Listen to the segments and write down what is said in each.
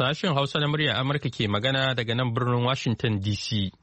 Sashen Hausa na muryar Amurka ke magana daga nan birnin Washington DC.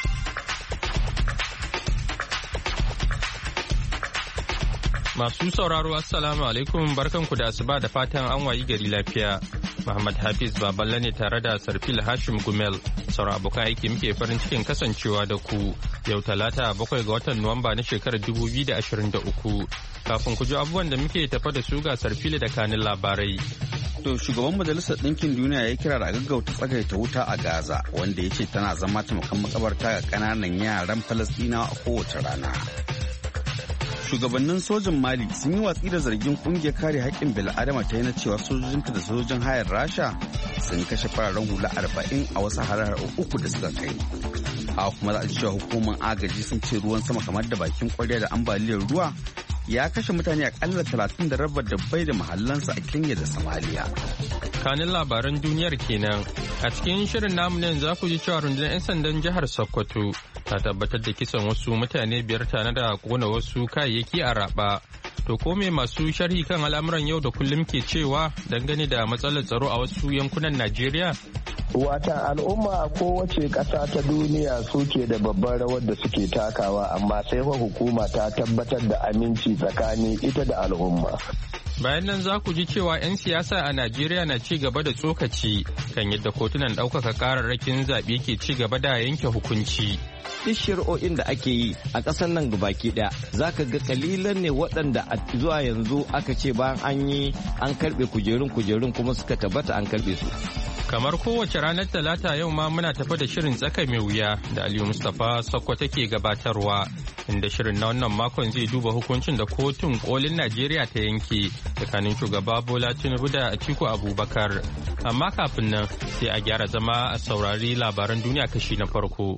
Masu sauraro Assalamu alaikum barkanku da asuba da fatan an wayi gari lafiya. Muhammad Hafiz Baballe ne tare da Sarfil Hashim Gumel. Sauran abokan aiki muke farin cikin kasancewa da ku yau Talata 7 ga watan Nuwamba na shekarar 2023. Kafin ku ji abubuwan da muke tafa da su ga Sarfil da kanin labarai. To shugaban Majalisar Ɗinkin Duniya ya kira da gaggauta tsagaita wuta a Gaza wanda ya ce tana zama taimakon makabarta ga ƙananan yaran Falasɗinawa a kowace rana. Shugabannin sojin Mali sun yi watsi da zargin ƙungiyar kare haƙƙin bil'adama ta yi na cewa sojojinta da sojojin hayar Rasha sun kashe fararen hula 40 a wasu harar uku da suka kai. A kuma za a ji cewa hukumar agaji sun ce ruwan sama kamar da bakin ƙwarya da ambaliyar ruwa ya kashe mutane akalla 30 da raba dabbai da mahallansu a Kenya da Somalia. Kanin labaran duniyar kenan. A cikin shirin namu nan za ku ji cewa rundunar 'yan sandan jihar Sokoto ta tabbatar da kisan wasu mutane 5 tare da kona wasu kayayyaki a Raba. To ko me masu sharhi kan al'amuran yau da kullum ke cewa dangane da matsalar tsaro a wasu yankunan Najeriya? Wata al'umma kowace ƙasa ta duniya suke da babban rawar da suke takawa amma sai fa hukuma ta tabbatar da aminci tsakanin ita da al'umma. Bayan nan za ku ji cewa 'yan siyasa a Najeriya na ci gaba da tsokaci kan yadda kotunan ɗaukaka kararrakin zaɓe ke ci gaba da yanke hukunci. Duk shari'o'in da ake yi a ƙasar nan gabaki ɗaya za ka ga kalilan ne waɗanda zuwa yanzu aka ce bayan an yi an karɓe kujerun kuma suka tabbata an karɓe su. Kamar kowace ranar Talata yau ma muna tafa da shirin tsaka mai wuya da Aliyu Mustapha Sakko take gabatarwa, inda shirin na wannan makon zai duba hukuncin da kotun kolin Najeriya ta yanke tsakanin shugaba Bola Tinubu da Atiku Abubakar. Amma kafin nan sai a gyara zama a saurari labaran duniya kashi na farko.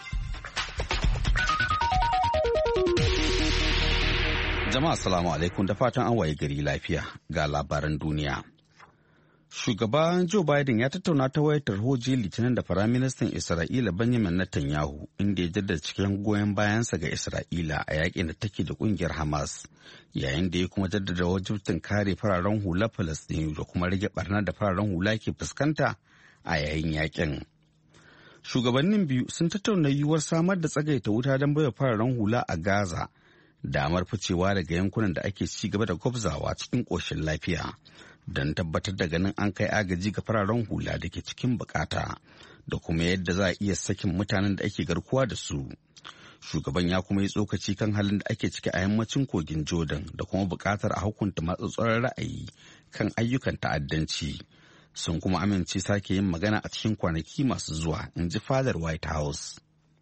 Jama'a assalamu alaikum da fatan an waye gari lafiya ga labaran duniya. Shugaban Joe Biden ya tattauna ta wayar tarho jiya Litinin da Firaministan Isra'ila Benjamin Netanyahu inda ya jaddada cikin goyon bayansa ga Isra'ila a yakin da take da kungiyar Hamas, yayin da ya kuma jaddada wajibtin kare fararen hula Falastinu da kuma rage barnar da fararen hula ke fuskanta a yayin yakin. Shugabannin biyu sun tattauna yiwuwar samar da tsagaita wuta don baiwa fararen hula a Gaza damar ficewa daga yankunan da ake ci gaba da gwabzawa cikin ƙoshin lafiya. Don tabbatar da ganin an kai agaji ga fararen hula da ke cikin bukata da kuma yadda za a iya sakin mutanen da ake garkuwa da su. Shugaban ya kuma yi tsokaci kan halin da ake ciki a yammacin kogin Jordan da kuma bukatar a hukunta matsatsuwar ra'ayi kan ayyukan ta'addanci. Sun kuma amince sake yin magana a cikin kwanaki masu zuwa, in ji fadar White House.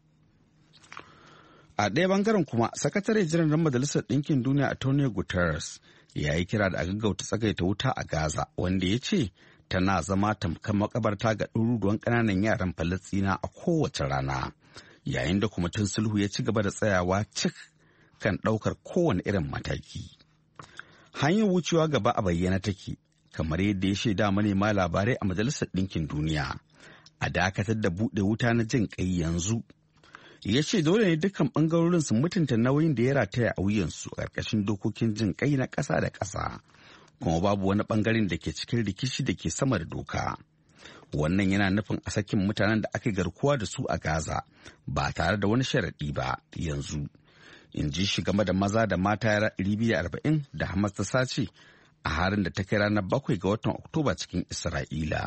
A ɗaya bangaren kuma, sakatare janar Majalisar Ɗinkin Duniya Antonio Guterres ya yi kira da a gaggauta tsagaita wuta a Gaza, wanda ya ce tana zama tamkar makabarta ga ɗaruruwan ƙananan yaran Falasɗina a kowace rana, yayin da kwamitin sulhu ya ci gaba da tsayawa cik kan ɗaukar kowane irin mataki. Hanyar wucewa gaba a bayyana take, kamar yadda ya shaida manema labarai a Majalisar Ɗinkin Duniya, a dakatar da buɗe wuta na jin ƙai yanzu. Ya ce dole ne dukkan bangarorin su mutunta nauyin da ya rataya a wuyansu a ƙarƙashin dokokin jin kai na ƙasa da ƙasa, kuma babu wani bangaren da ke cikin rikici da ke sama da doka. Wannan yana nufin a sakin mutanen da aka garkuwa da su a Gaza ba tare da wani sharaɗi ba yanzu, in ji shi game da maza da mata 240 da Hamas ta sace a harin da ta kai ranar 7 ga watan Oktoba cikin Isra'ila.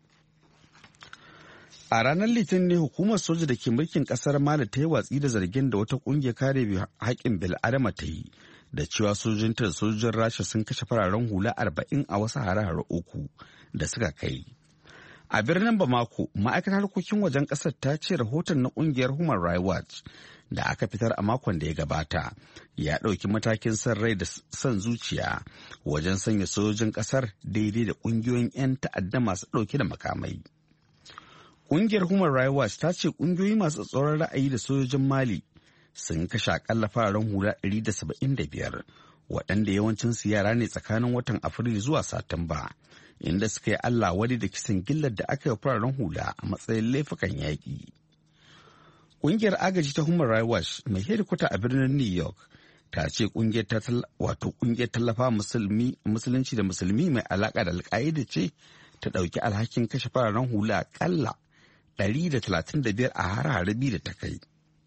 A ranar Litinin ne hukumar soja da ke mulkin kasar Mali ta yi watsi da zargin da wata kungiyar kare haƙƙin bil'adama ta yi da cewa sojojinta da sojojin Rasha sun kashe fararen hula 40 a wasu hare-hare uku da suka kai. A birnin Bamako, ma'aikatar harkokin wajen ƙasar ta ce rahoton na ƙungiyar Human Rights Watch da aka fitar a makon da ya gabata ya ɗauki matakin son rai da son zuciya wajen sanya sojojin ƙasar daidai da ƙungiyoyin 'yan ta'adda masu ɗauke da makamai. Ƙungiyar Human Rights Watch ta ce ƙungiyoyi masu tsoron ra'ayi da sojojin Mali sun kashe akalla fararen hula 175 waɗanda yawancinsu yara ne tsakanin watan Afrilu zuwa Satumba, inda suka yi Allah wadi da kisan gillar da aka yi fararen hula a matsayin laifukan yaƙi. Ƙungiyar agaji ta Human Rights Watch mai hedikwata a birnin New York ta ce ƙungiyar tallafa musulunci da musulmi mai alaƙa da alƙa'ida ce ta ɗauki alhakin kashe fararen hula akalla 135 a hare-hare biyu da ta kai.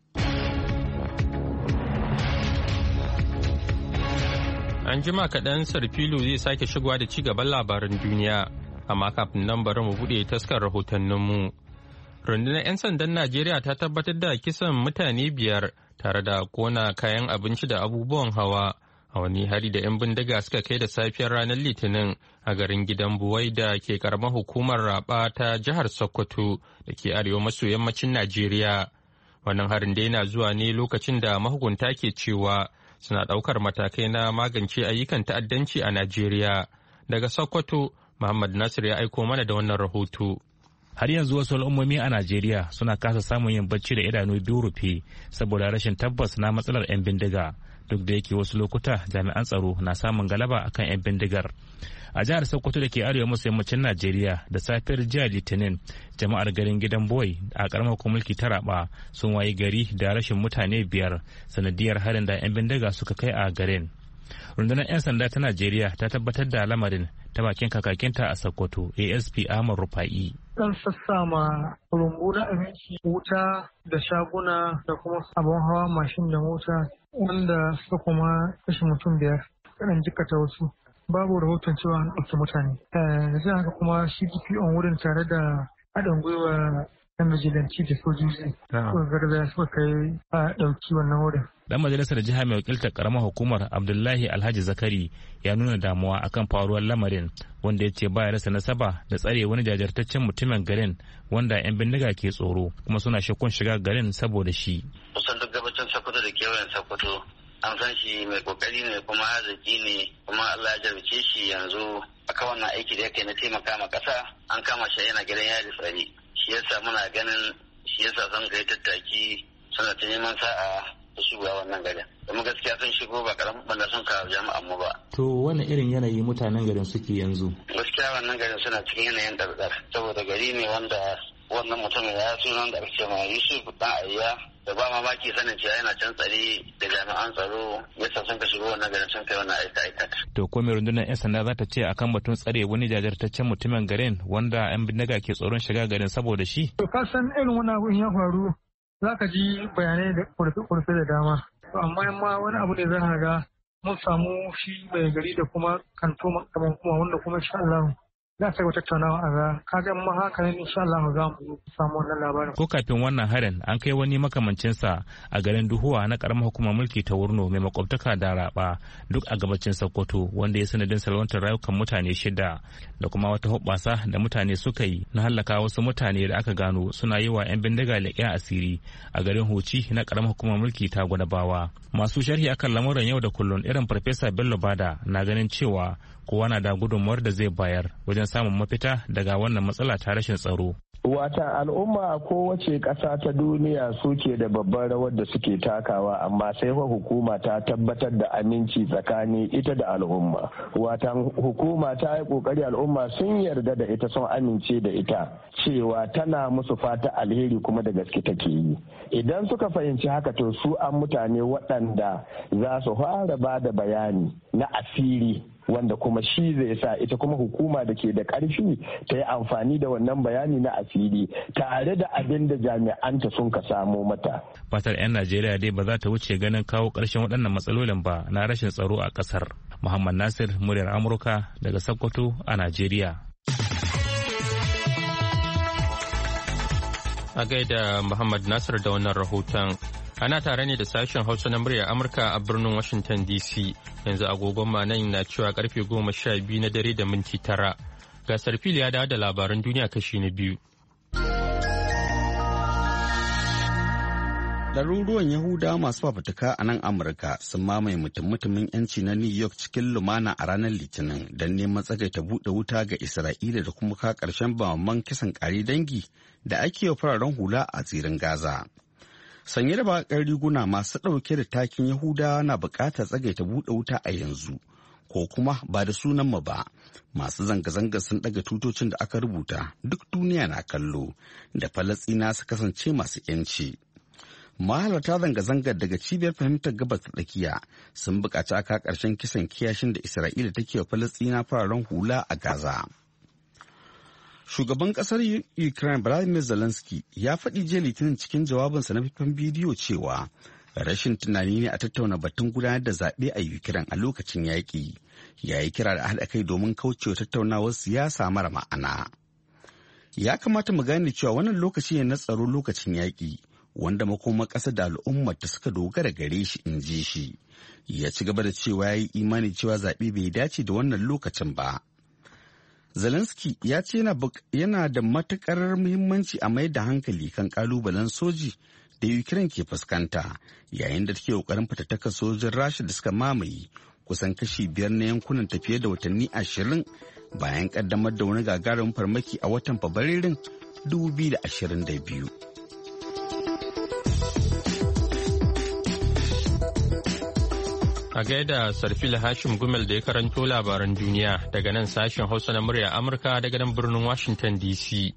An jima kaɗan Sarfilu zai sake shigowa da ci gaban labaran duniya, amma kafin nan bari mu buɗe taskar rahotanninmu. Rundunar 'yan sandan Najeriya ta tabbatar da kisan mutane 5 tare da kona kayan abinci da abubuwan hawa a wani hari da 'yan bindiga suka kai da safiyar ranar Litinin a garin Gidan Buwai da ke karamar hukumar Raba ta jihar Sokoto da ke arewa maso yammacin Najeriya. Wannan harin da yana zuwa ne lokacin da mahukunta ke cewa suna ɗaukar matakai na magance ayyukan ta'addanci a Najeriya. Daga Sokoto, Muhammad Nasir ya aiko mana da wannan rahoto. Har yanzu wasu al'ummomi a Najeriya suna kasa samun yin bacci da idanu biyu rufe saboda rashin tabbas na matsalar 'yan bindiga, duk da yake wasu lokuta jami'an tsaro na samun galaba akan 'yan bindigar. A jihar Sokoto da ke arewa maso yammacin Najeriya da safiyar jiya Litinin, jama'ar garin Gidan Boy a karamar mulki ta Raba sun wayi gari da rashin mutane 5 sanadiyar harin da 'yan bindiga suka kai a garin. Rundunar 'yan sanda ta Najeriya ta tabbatar da lamarin ta bakin kakakinta a Sokoto, ASP Ahmad Rufa'i. Dan sassama rumbu na abinci, wuta da shaguna da kuma abin hawa mashin da mota wanda suka kuma kashe mutum 5 kaɗan jikata wasu. Babu rahoton cewa an ɗauki mutane. Da haka kuma shi DPO wurin tare da haɗin gwiwa yan vigilanti da sojoji suka garzaya suka kai a ɗauki wannan wurin. Dan majalisar jiha mai wakiltar karamar hukumar Abdullahi Alhaji Zakari ya nuna damuwa akan faruwar lamarin, wanda ya ce baya rasa nasaba da tsare wani jajirtaccen mutumin garin wanda 'yan bindiga ke tsoro kuma suna shakkun shiga garin saboda shi. Kusan duk gabacin Sokoto da kewayen Sokoto an san shi mai kokari ne kuma arziki ne, kuma Allah ya jarbice shi yanzu akan wannan aiki da yake na taimaka ma kasa. An kama shi yana gidan yari tsari, shi yasa muna ganin shi yasa son kai tattaki suna ta neman sa'a ta shiga wannan garin, kuma gaskiya sun shigo ba karamin banda sun kawo jama'an mu ba. To wannan irin yanayi mutanen garin suke yanzu? Gaskiya wannan garin suna cikin yanayin ɗarɗar, saboda gari ne wanda wannan mutumin ya sunan da ake cewa Yusuf dan Ayya, da ba mamaki sanin cewa yana can tsare da jami'an tsaro yasa sun ka shigo wannan garin sun kai wannan aika. To ko mai rundunar 'yan sanda za ta ce akan batun tsare wani jajirtaccen mutumin garin wanda 'yan bindiga ke tsoron shiga garin saboda shi? To ka san irin wani abun ya faru za ka ji bayanai da kurfe da dama. Amma yamma wani abu ne za ka ga mun samu shi mai gari da kuma kanto makaman kuma wanda kuma insha Allah za ta wata tattaunawa a ga kaga ma haka ne insha Allah za mu samu wannan labarin. Ko kafin wannan harin an kai wani makamancin sa a garin Duhuwa na karamar hukumar mulki ta Wurno mai makwabtaka da Raba duk a gabacin Sokoto, wanda ya sanadin salwantar rayukan mutane 6 da kuma wata hoɓɓasa da mutane suka yi na hallaka wasu mutane da aka gano suna yi wa 'yan bindiga leƙen asiri a garin Hoci na karamar hukumar mulki ta Gwadabawa. Masu sharhi akan lamuran yau da kullun irin Farfesa Bello Bada na ganin cewa kowa na da gudunmuwar da zai bayar wajen samun mafita daga wannan matsala ta rashin tsaro. Wata al'umma a kowace ƙasa ta duniya suke da babban rawar da suke takawa, amma sai fa hukuma ta tabbatar da aminci tsakanin ita da al'umma. Watan hukuma ta yi ƙoƙari, al'umma sun yarda da ita, sun amince da ita cewa tana musu fata alheri kuma da gaske take yi. Idan suka fahimci haka, to su an mutane waɗanda za su fara ba da bayani na asiri, wanda kuma shi zai sa ita kuma hukuma da ke da ƙarfi ta yi amfani da wannan bayani na asiri tare da abin da jami'anta sun ka samo mata. Fatar 'yan Najeriya dai ba za ta wuce ganin kawo ƙarshen waɗannan matsalolin ba na rashin tsaro a ƙasar. Muhammad Nasir, muryar Amurka daga Sokoto a Najeriya. A gaida Muhammad Nasir da wannan rahoton. Ana tare ne da sashen Hausa na muryar Amurka a birnin Washington DC. Yanzu agogon ma nan na cewa karfe 12 na dare da minti 9. Gasar fili ya dawo da labaran duniya kashi na 2. Ɗaruruwan Yahudawa masu fafutuka a nan Amurka sun mamaye mutum-mutumin 'yanci na New York cikin lumana a ranar Litinin don neman tsagaita buɗe wuta ga Isra'ila da kuma ka ƙarshen bamman kisan ƙari dangi da ake yi fararen hula a tsirin Gaza. Sanye da baƙar riguna masu ɗauke da takin Yahudawa na buƙatar tsagaita buɗe wuta a yanzu, ko kuma ba da sunan mu ba. Masu zanga-zanga sun ɗaga tutocin da aka rubuta duk duniya na kallo da Falasɗina su kasance masu 'yanci. Mahalarta zanga-zangar daga cibiyar fahimtar gabas ta tsakiya sun buƙaci aka ƙarshen kisan kiyashin da Isra'ila take wa Falasɗina fararen hula a Gaza. Shugaban kasar Ukraine Volodymyr Zelensky ya faɗi jiya Litinin cikin jawabinsa na faifan bidiyo cewa rashin tunani ne a tattauna batun gudanar da zaɓe a Ukraine a lokacin yaƙi. Ya yi kira da haɗa kai domin kaucewa tattaunawar siyasa mara ma'ana. Ya kamata mu gane cewa wannan lokaci ne na tsaro lokacin yaƙi, wanda makoma ƙasa da al'ummar ta suka dogara gare shi, in ji shi. Ya ci gaba da cewa ya yi imani cewa zaɓe bai dace da wannan lokacin ba. Zelensky ya ce yana da matuƙar muhimmanci a mayar da hankali kan ƙalubalen soji da Ukraine ke fuskanta yayin da take ƙoƙarin fitattaka sojin Rasha da suka mamaye kusan kashi 5 na yankunan tafiye da watanni 20 bayan ƙaddamar da wani gagarumin farmaki a watan Fabrairun 2022. A gaida Sarfil Hashim Gumel da ya karanto labaran duniya daga nan sashen Hausa na murya Amurka daga nan birnin Washington DC.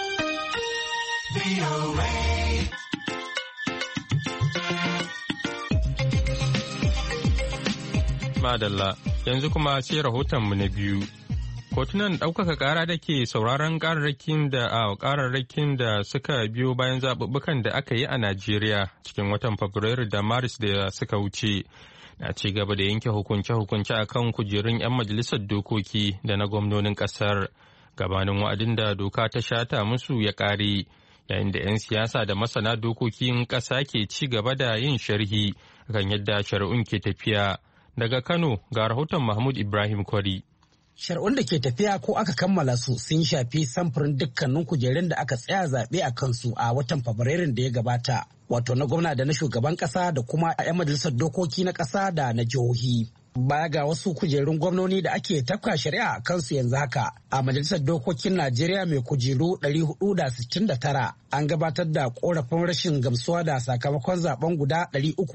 Madalla, yanzu kuma sai rahotonmu na biyu. Kotunan ɗaukaka ƙara da ke sauraron ƙararrakin da suka biyo bayan zaɓuɓɓukan da aka yi a Najeriya cikin watan Fabrairu da Maris da suka wuce. Na ci gaba da yanke hukunce-hukunce a kan kujerun 'yan majalisar dokoki da na gwamnonin ƙasar gabanin wa'adin da doka ta shata musu ya ƙare, yayin da 'yan siyasa da masana dokokin ƙasa ke ci gaba da yin sharhi kan yadda shari'un ke tafiya. Daga Kano ga rahoton Mahmud Ibrahim Kwari. Shari'un da ke tafiya ko aka kammala su sun shafi samfurin dukkanin kujerun da aka tsaya zaɓe a kansu a watan Fabrairun da ya gabata. Wato na gwamna da na shugaban ƙasa da kuma 'yan majalisar dokoki na ƙasa da na jihohi. Baya ga wasu kujerun gwamnoni da ake tafka shari'a a kansu yanzu haka a majalisar dokokin Najeriya mai kujeru 469 an gabatar da korafin rashin gamsuwa da sakamakon zaben guda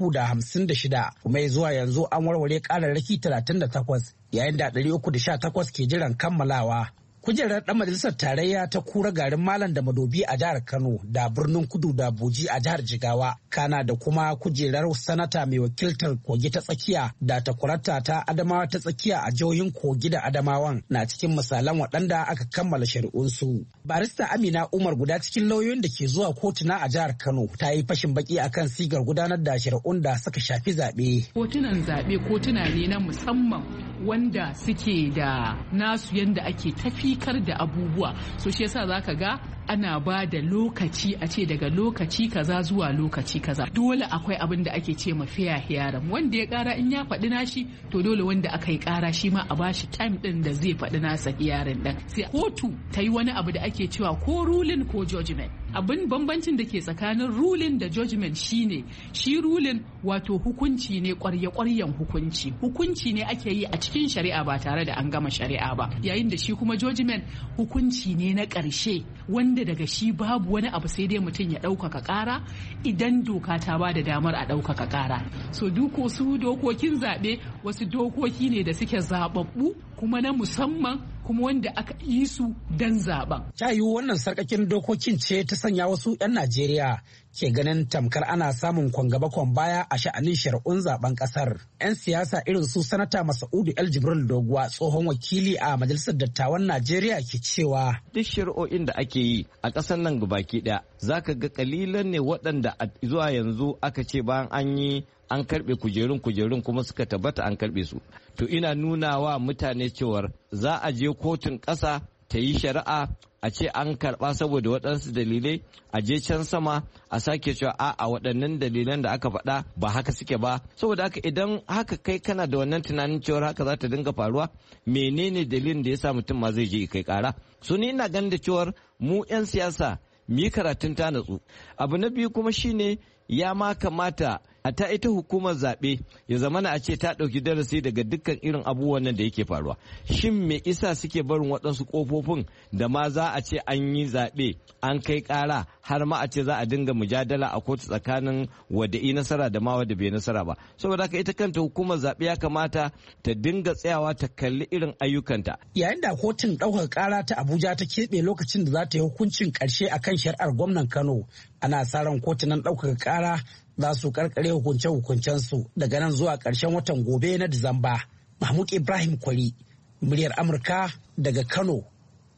356 kuma zuwa yanzu an warware kararraki 38 yayin da 318 ke jiran kammalawa. Kujerar ɗan majalisar tarayya ta kura garin Malam da Madobi a jihar Kano da birnin Kudu da Buji a jihar Jigawa, kana da kuma kujerar sanata mai wakiltar Kogi ta tsakiya da takwarata ta Adamawa ta tsakiya a jihohin Kogi da Adamawan na cikin misalan waɗanda aka kammala shari'unsu. Barista Amina Umar guda cikin lauyoyin da ke zuwa kotuna a jihar Kano ta yi fashin baki akan sigar gudanar da shari'un da suka shafi zaɓe. Kotunan zaɓe kotuna ne na musamman wanda suke da nasu yanda ake tafikar da abubuwa, so shi yasa zaka ga ana ba da lokaci a ce daga lokaci kaza zuwa lokaci kaza. Dole akwai abin da ake ce ma fair hearing, wanda ya kara in ya faɗi nashi to dole wanda aka yi kara shi ma a bashi time din da zai faɗi nasa hearing din. Sai kotu ta yi wani abu da ake cewa ko ruling ko judgment. Abin bambancin da ke tsakanin ruling da judgment shine shi ruling wato hukunci ne ƙwarya-ƙwaryan hukunci ne ake yi a cikin shari'a ba tare da an gama shari'a ba, yayin da shi kuma judgment hukunci ne na ƙarshe wanda daga shi babu wani abu sai dai mutum ya ɗaukaka ƙara idan doka ta ba da damar a ɗaukaka ƙara. So duko su dokokin zaɓe wasu dokoki ne da suke zaɓaɓɓu kuma na musamman kuma wanda aka yi su don zaɓen. Ta yiwu wannan sarƙaƙin dokokin ce ta sanya wasu 'yan Najeriya ke ganin tamkar ana samun kwangaba kwan baya a sha'anin shari'un zaben kasar. 'Yan siyasa irin su sanata Masa'udu El Jibril Doguwa tsohon wakili a majalisar dattawan Najeriya ke cewa duk shari'o'in da ake yi a ƙasar nan gabaki ɗaya zaka ga kalilan ne waɗanda zuwa yanzu aka ce bayan an yi an karɓe kujerun kuma suka tabbata an karɓe su. To ina nuna wa mutane cewar za a je kotun ƙasa ta yi shari'a a ce an karɓa saboda waɗansu dalilai, a je can sama a sake cewa a waɗannan dalilan da aka faɗa ba haka suke ba. Saboda haka idan haka kai kana da wannan tunanin cewar haka za ta dinga faruwa, menene dalilin da ya sa mutum ma zai je kai ƙara? So ni ina ganin da cewar mu 'yan siyasa mu yi karatun ta natsu. Abu na biyu kuma shine ya ma kamata a ta ita hukumar zaɓe ya zamana a ce ta ɗauki darasi daga dukkan irin abubuwan nan da yake faruwa. Shin me isa suke barin waɗansu ƙofofin da ma za a ce an yi zaɓe an kai ƙara har ma a ce za a dinga mujadala a kotu tsakanin wadda yi nasara da ma wadda bai nasara ba. Saboda haka ita kanta hukumar zaɓe ya kamata ta dinga tsayawa ta kalli irin ayyukanta. Yayin da kotun ɗaukar ƙara ta Abuja ta keɓe lokacin da za ta yi hukuncin ƙarshe akan shari'ar gwamnan Kano, ana sa ran kotunan ɗaukar ƙara za su karkare hukunce-hukuncensu daga nan zuwa ƙarshen watan gobe na Disamba. Mahmud Ibrahim Kwari, muryar Amurka daga Kano,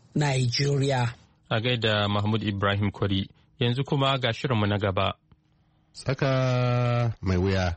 Nigeria. A gaida Mahmud Ibrahim Kwari, yanzu kuma ga shirinmu na gaba. Tsaka mai wuya.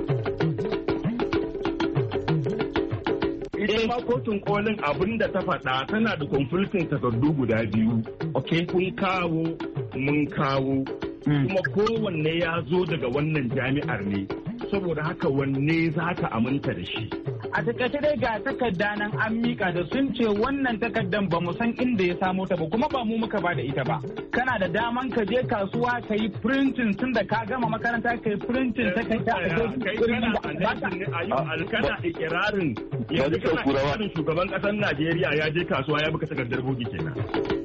Ita ma kotun kolin abin da ta faɗa tana da conflicting takardu guda biyu. Kun kawo, mun kawo. Kuma kowanne ya zo daga wannan jami'ar ne. Saboda haka wanne za ka aminta da shi. A takaice dai ga takarda nan an mika da sun ce wannan takardan ba mu san inda ya samo ta ba kuma ba mu muka ba da ita ba. Kana da daman ka je kasuwa ka yi printing tun da ka gama makaranta ka yi printing takarda kana ikirarin yanzu kana ikirarin shugaban kasar Najeriya ya je kasuwa ya buka takardar bogi kenan.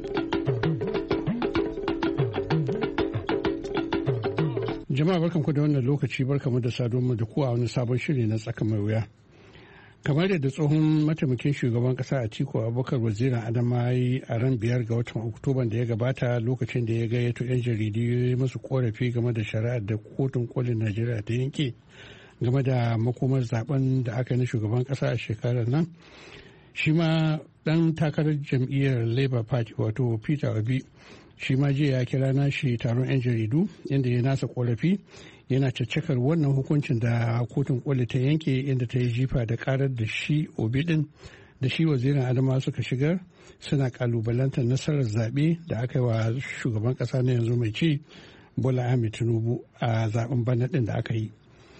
Jama'a barkanku da wannan lokaci barkamu da saduwa da ku a wani sabon shiri na tsaka mai wuya. Kamar yadda tsohon mataimakin shugaban kasa Atiku Abubakar wazirin Adama yi a ran 5 ga watan Oktoban da ya gabata lokacin da ya gayyato 'yan jaridu ya yi musu korafi game da shari'ar da kotun kolin Najeriya ta yanke game da makomar zaben da aka yi na shugaban kasa a shekarar nan. Shi ma dan takarar jam'iyyar Labour Party wato Peter Obi shi ma jiya ya kira nashi taron 'yan jaridu inda ya nasa korafi yana caccakar wannan hukuncin da kotun koli ta yanke inda ta yi jifa da karar da shi Obi din da shi wazirin Adama suka shigar suna kalubalantar nasarar zaɓe da aka yi wa shugaban ƙasa na yanzu mai ci Bola Ahmed Tinubu a zaben bana din da aka yi.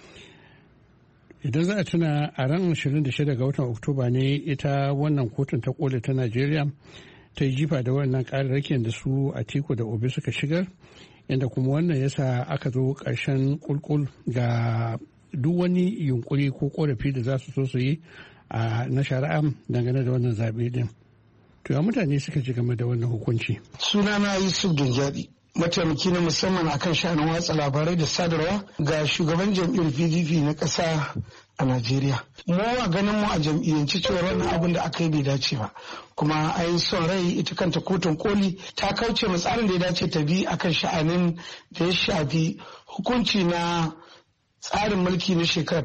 Idan za a tuna a ran 26 ga watan Oktoba ne ita wannan kotun ta koli ta Najeriya ta yi jifa da wannan ƙararrakin da su Atiku da Obi suka shigar inda kuma wannan yasa aka zo ƙarshen kulkul ga duk wani yunkuri ko korafi da za su so su yi na shari'a dangane da wannan zaɓe din. To ya mutane suka ji game da wannan hukunci. Sunana Yusuf Dingyadi, mataimaki na musamman akan sha'anin watsa labarai da sadarwa ga shugaban jam'iyyar PDP na ƙasa a Najeriya. Mu a ganin mu a jam'iyyance cewa wannan abin da aka yi bai dace ba. Kuma ai son rai ita kanta kotun koli ta kauce ma tsarin da ya dace ta bi akan sha'anin da ya shafi hukunci na tsarin mulki na shekara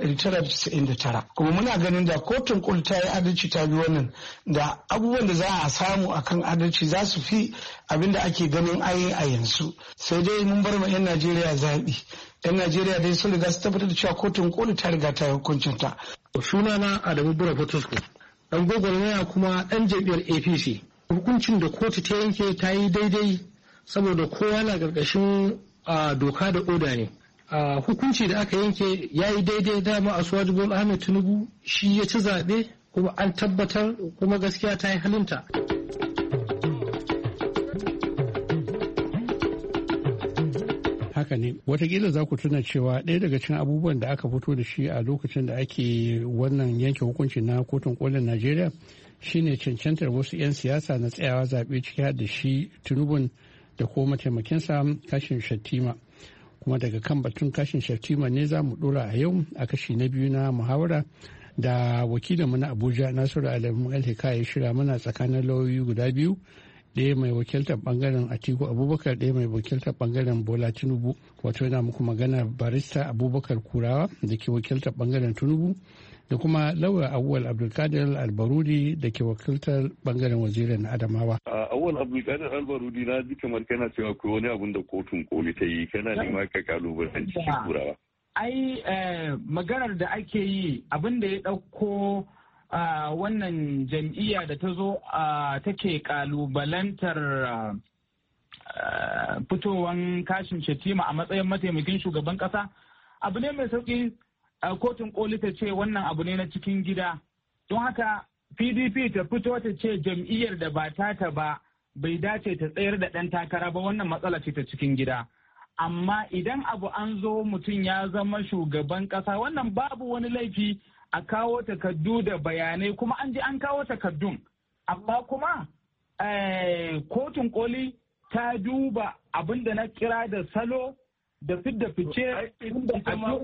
1999 kuma muna ganin da kotun koli ta yi adalci ta bi wannan da abubuwan da za a samu akan adalci za su fi abin da ake ganin ayi a yanzu sai dai mun bar ma 'yan Najeriya zaɓi. 'Yan Najeriya dai sun riga su tabbatar da cewa kotun koli ta riga ta yi hukuncinta. Sunana Adamu Bura Fotosko, ɗan gwagwarmaya kuma ɗan jam'iyyar APC. Hukuncin da kotu ta yanke ta yi daidai saboda kowa na ƙarƙashin doka da oda ne. Hukunci da aka yanke ya yi daidai dama Asuwaju Bola Ahmed Tinubu shi ya ci zaɓe kuma an tabbatar kuma gaskiya ta yi halinta. Haka ne, watakila za ku tuna cewa ɗaya daga cikin abubuwan da aka fito da shi a lokacin da ake wannan yanke hukunci na kotun kolin Najeriya shine cancantar wasu 'yan siyasa na tsayawa zaɓe ciki har da shi Tinubun da kuma mataimakinsa Kashin Shattima. Kuma daga kan batun Kashin Shattima ne za mu ɗora a yau a kashi na biyu na muhawara da wakilinmu na Abuja Nasiru Adamu Alhika ya shirya mana tsakanin lauyoyi guda biyu, ɗaya mai wakiltar bangaren Atiku Abubakar, ɗaya mai wakiltar bangaren Bola Tinubu. Wato yana muku magana barista Abubakar Kurawa da ke wakiltar bangaren Tinubu da kuma lauya Awwal Abdulkadir Albarudi da ke wakiltar bangaren wazirin Adamawa. Awwal Abdulkadir Albarudi na ji kamar kana cewa ko wani abun da kotun koli ta yi kana nema ka kalubalanci Kurawa. Ai maganar da ake yi abin da ya ɗauko wannan jam'iyya da ta zo take kalubalantar fitowan Kashin Shattima a matsayin mataimakin shugaban kasa abu ne mai sauki. Kotun koli ta ce wannan abu ne na cikin gida, don haka PDP ta fito ta ce jam'iyyar da ba ta ba bai dace ta tsayar da ɗan takara ba, wannan matsala ce ta cikin gida. Amma idan abu an zo mutum ya zama shugaban ƙasa, wannan babu wani laifi a kawo takardu da bayanai, kuma an ji an kawo takardun. Amma kuma kotun koli ta duba abin da na kira da salo da fidda fice. Ita ma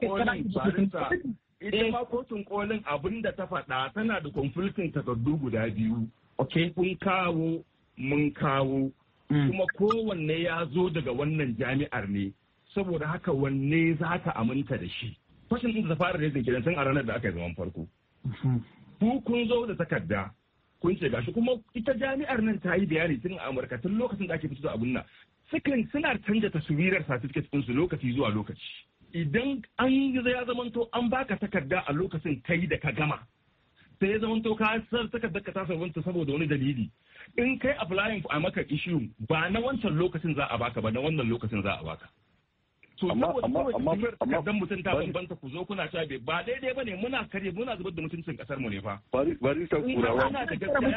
kotun kolin abin da ta faɗa tana da conflicting takardu guda biyu. Kun kawo, mun kawo. Kuma kowanne ya zo daga wannan jami'ar ne, saboda haka wanne za ka aminta da shi. Fashin ɗin da fara rezin gidan tun a ranar da aka yi zaman farko. Ku kun zo da takarda, kun ce gashi kuma ita jami'ar nan ta yi bayani tun a Amurka tun lokacin da ake fito da abun nan suna canja taswirar certificate din su lokaci zuwa lokaci idan an ya zamanto an baka takarda a lokacin kai da ka gama sai ya zamanto ka san takardar ka ta sabunta saboda wani dalili in kai applying a maka issue ba na wancan lokacin za a baka ba na wannan lokacin za a baka to amma takardar mutum ta bambanta ku zo kuna cewa ba daidai bane muna zubar da mutuncin kasar mu ne fa bari ta kurawa muna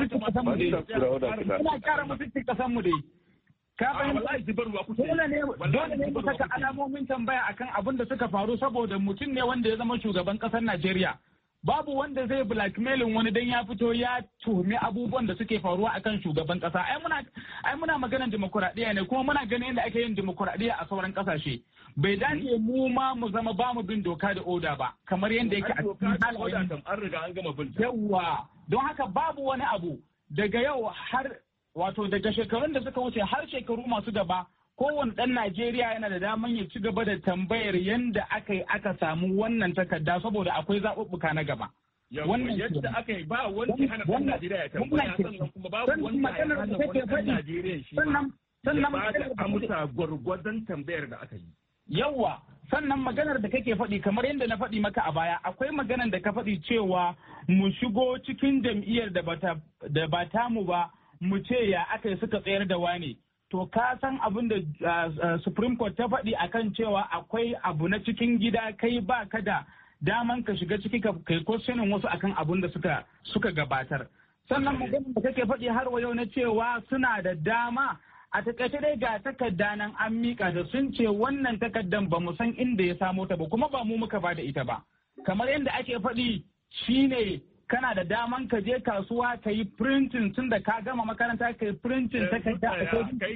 kara mutuncin kasar mu dai ka dole ne mu saka alamomin tambaya akan abin da suka faru saboda mutum ne wanda ya zama shugaban kasar Najeriya babu wanda zai blackmailin wani dan ya fito ya tuhumi abubuwan da suke faruwa akan shugaban kasa ai muna maganar demokuraɗiyya ne kuma muna ganin yadda ake yin demokuraɗiyya a sauran kasashe bai dace mu ma mu zama ba mu bin doka da oda ba kamar yadda yake a cikin halayen an riga an gama bin yawa don haka babu wani abu daga yau har wato daga shekarun da suka wuce har shekaru masu gaba kowane ɗan Najeriya yana da daman ya ci gaba da tambayar yadda aka samu wannan takarda saboda akwai zaɓuɓɓuka na gaba. Wannan yadda aka yi ba wanda hana ɗan Najeriya ya tambaya sannan kuma babu wanda ya hana wani ɗan Najeriya shi ma ba da amsa gwargwadon tambayar da aka yi. Yawwa sannan maganar da kake faɗi kamar yadda na faɗi maka a baya akwai maganar da ka faɗi cewa mu shigo cikin jam'iyyar da ba tamu ba mu ce ya aka yi suka tsayar da wane. To ka san abin da Supreme Court ta faɗi akan cewa akwai abu na cikin gida kai ba ka da daman ka shiga ciki ka kai questioning wasu akan abin da suka gabatar. Sannan maganin da kake faɗi har wa yau na cewa suna da dama a takaice dai ga takarda nan an mika da sun ce wannan takardan ba mu san inda ya samo ta ba kuma ba mu muka ba da ita ba. Kamar yadda ake faɗi shine kana da daman ka je kasuwa ka yi printing tun da ka gama makaranta ka yi printing takarda a kai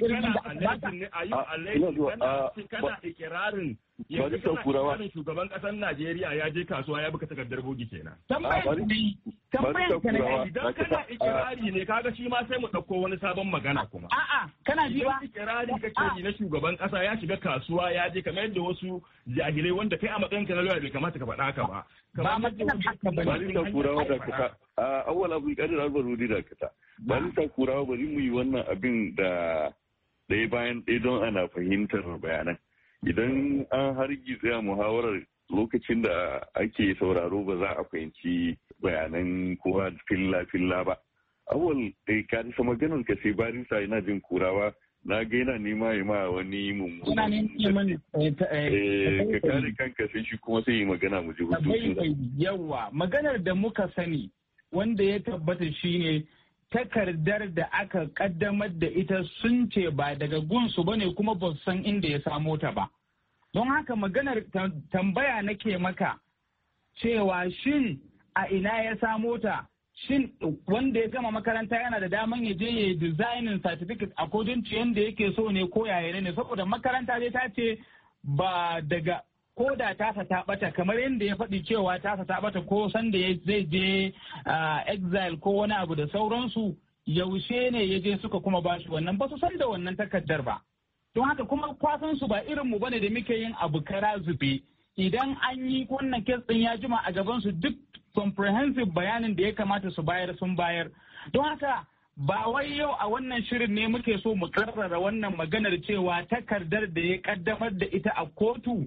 kana ikirarin yanzu kana shugaban kasar Najeriya ya je kasuwa ya buka takardar bogi kenan. Tambayar ka ne idan kana ikirari ne kaga shi ma sai mu ɗauko wani sabon magana kuma. A'a kana ji ba ikirari kake yi na shugaban kasa ya shiga kasuwa ya je kamar yadda wasu jahilai wanda kai a matsayin ka na lawyer bai kamata ka faɗa haka ba. Ba maganar haka ba. Bari ta kurawa da kata. Awwal Abdul Qadir Albarudi da kata. Bari ta kurawa bari mu yi wannan abin da ɗaya bayan ɗaya don ana fahimtar bayanan. Idan an hargitse a muhawarar lokacin da ake sauraro ba za a fahimci bayanan kowa filla ba. Awal ka nisa maganar ka sai barisa yana jin kurawa na ga yana nema ya ma wani mummuna. Ka kare kanka sai shi kuma sai yi magana mu ji hutun. Yawwa maganar da muka sani wanda ya tabbata shine takardar da aka kaddamar da ita sun ce ba daga gunsu bane kuma ba san inda ya samo ta ba. Don haka maganar tambaya nake maka cewa shin a ina ya samo ta shin wanda ya gama makaranta yana da daman ya je ya yi designing certificate a kodinci yadda yake so ne ko yaya ne saboda makaranta dai ta ce ba daga ko da tasa ta bata kamar yadda ya faɗi cewa tasa ta bata ko sanda zai je exile ko wani abu da sauransu yaushe ne ya je suka kuma bashi wannan ba su san da wannan takardar ba don haka kuma kwasan su ba irin mu bane da muke yin abu kara zube idan an yi wannan kes din ya jima a gaban su duk comprehensive bayanin da ya kamata su bayar sun bayar don haka ba wai yau a wannan shirin ne muke so mu karrara wannan maganar cewa takardar da ya kaddamar da ita a kotu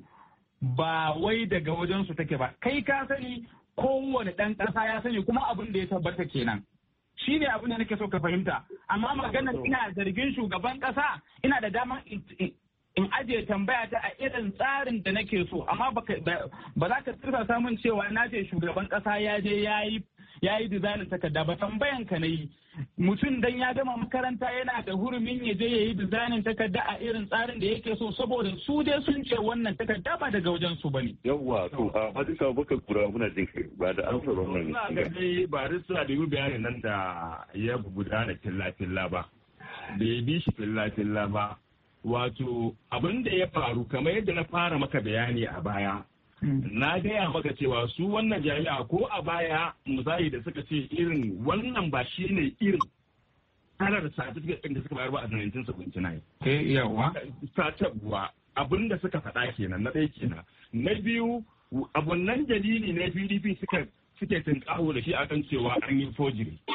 ba wai daga wajen su take ba kai ka sani kowane ɗan ƙasa ya sani kuma abin da ya tabbata kenan shi ne abin da nake so ka fahimta amma maganar ina zargin shugaban ƙasa ina da damar in ajiye tambaya ta a irin tsarin da nake so amma ba za ka tsirsa samun cewa na ce shugaban ƙasa ya je ya yi dizainin takarda ba tambayan ka na yi mutum dan ya gama makaranta yana da hurumin ya je ya yi dizainin takarda a irin tsarin da yake so saboda su dai sun ce wannan takarda ba daga wajen su bane. Yawwa to a hadisa baka kura muna jin kai ba da amsar wannan. Ina ga dai ba suna da yi bayanin nan da ya gudana filla ba da ya bi shi filla ba wato abin da ya faru kamar yadda na fara maka bayani a baya. Na gaya maka cewa su wannan jami'a ko a baya misali da suka ce irin wannan ba shi ne irin kalar certificate ɗin da suka bayar ba a 1979. Yawa. Satarwa abin da suka faɗa kenan na ɗaya kenan. Na biyu abun nan dalili na PDP suke tunƙaho da shi akan cewa an yi forgery.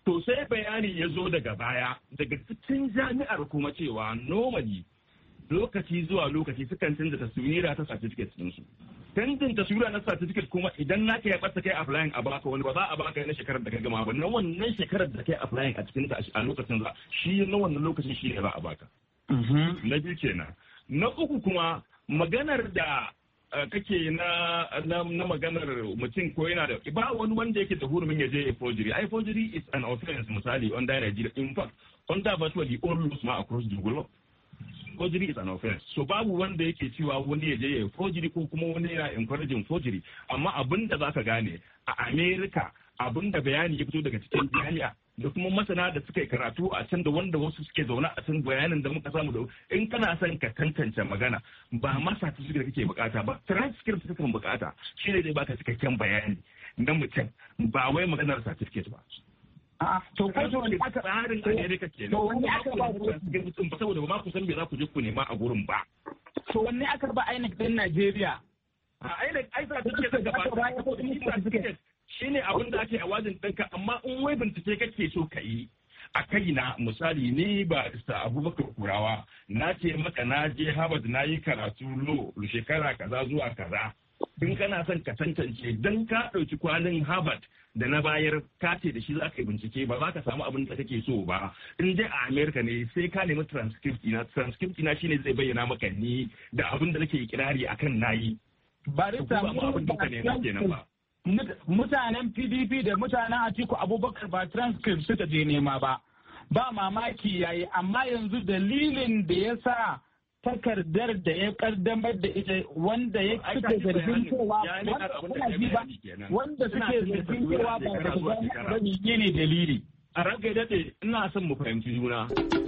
To sai bayani ya zo daga baya daga cikin jami'ar kuma cewa normally lokaci zuwa lokaci sukan canza taswira ta certificate ɗinsu. Canjin taswira na certificate kuma idan na kai ɓata kai applying a baka wani ba za a baka na shekarar da ka gama ba, na wannan shekarar da kai applying a cikin ta a lokacin za shi na wannan lokacin shi ne za a baka. Na biyu kenan. Na uku kuma maganar da kake na maganar mutum ko yana da ba wani wanda yake da hurumin ya je forgery. Ai forgery is an offense misali under Nigeria, in fact under virtually all laws ma across the globe. Forgery is an offense. So babu wanda yake cewa wani ya je ya forgery ko kuma wani yana encouraging forgery. Amma abin da zaka gane a America abin da bayani ya fito daga cikin jami'a da kuma masana da suka yi karatu a can da wanda wasu suke zaune a can bayanin da muka samu da in kana son ka tantance magana ba ma certificate da kake bukata ba transcript kake bukata shi ne zai baka cikakken bayani na mutum ba wai maganar certificate ba. To kai to wani aka tsarin America kenan. To wani aka ba ku ba saboda ba ku san me za ku je ku nema a gurin ba. To wanne aka ba INEC din Najeriya? INEC ai certificate da ba shi ne abin da ake a wajen ɗanka, amma in wai bincike kake so ka yi a kai na misali ni ba Mr. Abubakar Kurawa na ce maka na je Harvard na yi karatu law shekara kaza zuwa kaza. In kana son ka tantance dan ka ɗauki kwanin Harvard da na bayar ka ce da shi za ka yi bincike ba za ka samu abin da kake so ba. In dai a America ne sai ka nemi transcript ina shine zai bayyana maka ni da abin da nake kirari akan nayi. Ba da samu abin da nema kenan ba. Mutanen PDP da mutanen Atiku Abubakar ba transcript suka je nema ba mamaki yayi, amma yanzu dalilin da ya sa takardar da ya kaddamar da ita wanda ya suke zargin cewa wanda suke zargin cewa ba da ba ne dalili. A ranka daɗe ina son mu fahimci juna.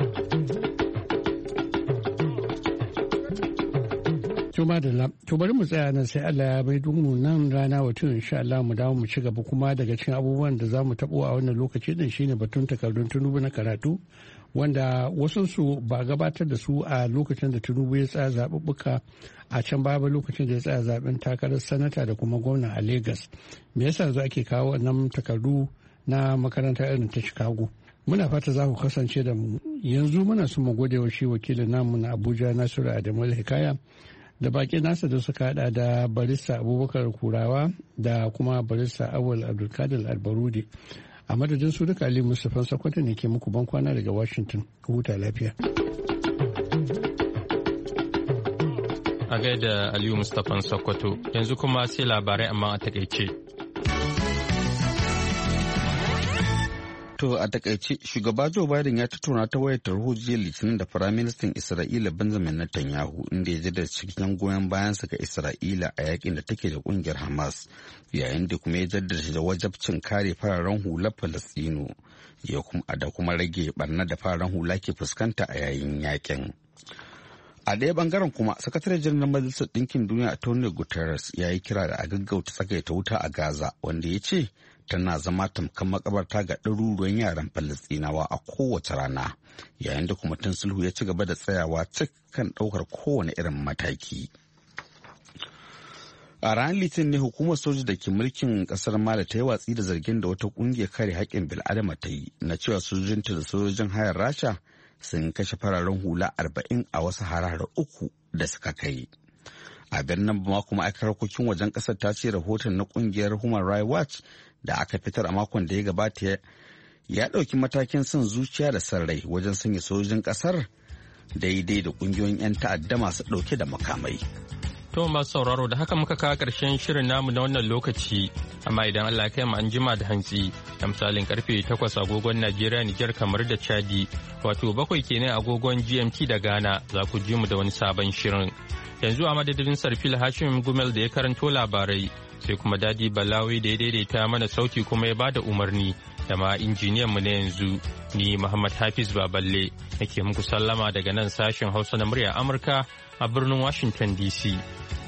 To bari mu tsaya nan sai Allah ya bai mu nan rana wato insha Allah mu dawo mu ci gaba, kuma daga cikin abubuwan da za mu tabo a wannan lokaci din shine batun takardun Tinubu na karatu wanda wasu su ba gabatar da su a lokacin da Tinubu ya tsaya zaɓuɓɓuka a can baya ba lokacin da ya tsaya zaɓen takarar sanata da kuma gwamna a Lagos. Me yasa yanzu ake kawo wannan takardu na makaranta irin ta Chicago? Muna fata za ku kasance da mu. Yanzu muna son mu gode wa shi wakilin namu na Abuja Nasiru Adamu Hikaya da baki nasa da suka hada da barista Abubakar Kurawa da kuma barista Awal Abdulkadir Albarudi. A madadin su duka Ali Mustapha Sakwato ne ke muku bankwana daga Washington. Ku huta lafiya. A gaida Aliyu Mustapha Sakwato, yanzu kuma sai labarai amma a takaice. To a takaice shugaba Joe Biden ya tattauna ta wayar tarho jiya Litinin da Firaministan Isra'ila Benjamin Netanyahu inda ya jaddada cikin goyon bayansa ga Isra'ila a yakin da take da kungiyar Hamas, yayin da kuma ya jaddada da wajabcin kare fararen hula Falastinu da kuma rage barna da fararen hula ke fuskanta a yayin yakin. A ɗaya bangaren kuma, sakataren janar Majalisar Ɗinkin Duniya Antonio Guterres ya yi kira da a gaggauta tsagaita wuta a Gaza, wanda ya ce tana zama tamkar makabarta ga ɗaruruwan yaran Falastinawa a kowace rana, yayin da kwamitin sulhu ya ci gaba da tsayawa cik kan ɗaukar kowane irin mataki. A ranar Litinin ne hukumar soja da ke mulkin ƙasar Mali ta yi watsi da zargin da wata ƙungiyar kare haƙƙin bil'adama ta yi na cewa sojojinta da sojojin hayar Rasha sun kashe fararen hula 40 a wasu harare 3 da suka kai. A birnin Bamako kuma ma'aikatar harkokin wajen ƙasar ta ce rahoton na ƙungiyar Human Rights Watch da aka fitar a makon da ya gabata ya ɗauki matakin son zuciya da son rai wajen sanya sojojin ƙasar daidai da ƙungiyoyin 'yan ta'adda masu ɗauke da makamai. To masu sauraro da haka muka kawo ƙarshen shirin namu na wannan lokaci, amma idan Allah ya kai mu an jima da hantsi da misalin karfe 8 agogon Najeriya, Nijar, kamar da Chadi, wato 7 kenan agogon GMT da Ghana, za ku ji mu da wani sabon shirin. Yanzu a madadin Sarfil Hashim Gumel da ya karanto labarai, sai kuma Dadi Balawi da ya daidaita mana sauti kuma ya bada umarni, da ma injiniyan mu na yanzu, ni Muhammad Hafiz Baballe nake muku sallama daga nan sashen Hausa na murya Amurka a birnin Washington DC.